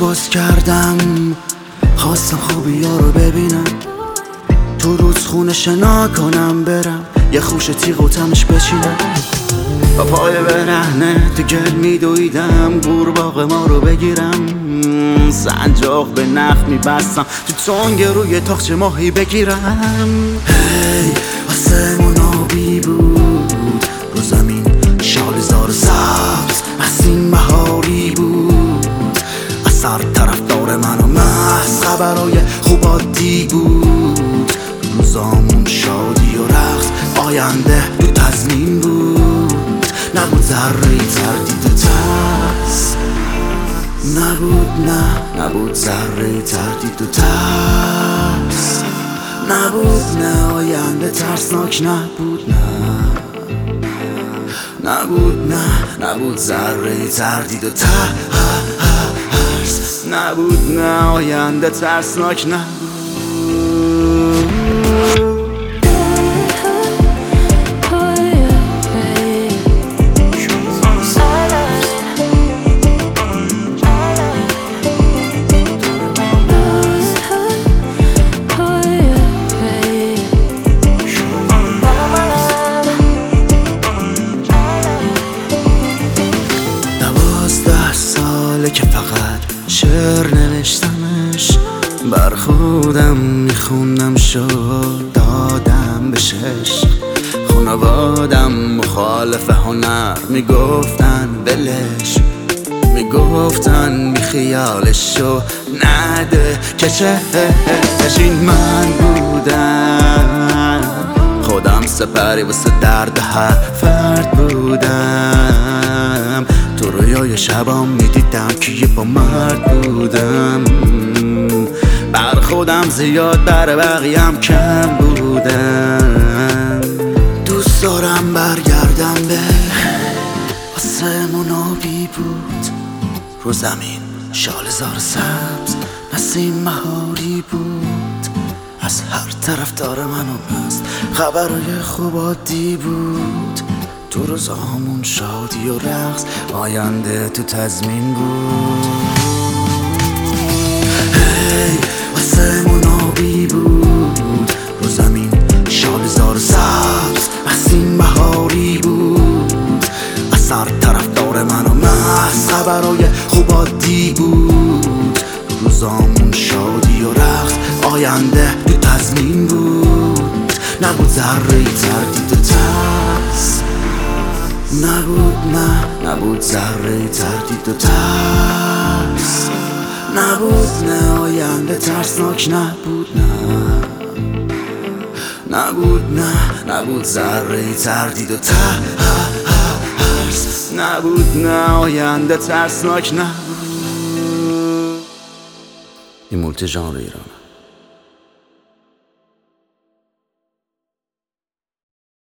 باز کردم، خواستم خوبی ها رو ببینم، تو رودخونه شنا کنم، برم یه خوش تیغ و تمش بچینم، با پای برهنه تو گل میدویدم، قورباغه ما رو بگیرم، سنجاق به نخ میبستم، تو تنگ روی تاخچه ماهی بگیرم. هی آسمون آبی بود، رو زمین شالزار سبز نسیم بهاری بود، از سر طرفدار من و محض خبرای خوب عادی بود، روزامون شادی و رقص، آینده تو تضمین بود، نبود ذره تردید و ترس، نبود ذره تردید و ترس، نبود آینده ترسناک نبود، نبود ذره تردید و ترس، نبود آینده ترسناک نبود. که فقط شعر نوشتمش، بر خودم میخوندم، شد دادم به شش، خانوادم مخالف هنر میگفتن ولش، میگفتن بی خیالش شو نده که چش، این من بودم، خودم سپری واسه درد هر فرد بودم، تو رویای شبام میدیدم که یه با مرد بودم، بر خودم زیاد بر بقیم کم بودم، دوست دارم برگردم به آسمون آبی بود، رو زمین شالزار سبز نسیم بهاری بود، از هر طرف داره منو مست خبرای خوب عادی بود، تو روزامون شادی و رقص، آینده تو تضمین بود. هی آسمون آبی بود، رو زمین شالزار سبز نسیم بهاری بود، از سر طرفدار من و مست خبرای خوب عادی بود، روزامون شادی و رقص، آینده تو تضمین بود، نبود ذره تردید و ترس، نبود ذره تردید و ترس، نبود آینده ترسناک نبود، نبود ذره تردید و ترس، نبود آینده ترسناک نبود. این مولتی ژانر ایرانه.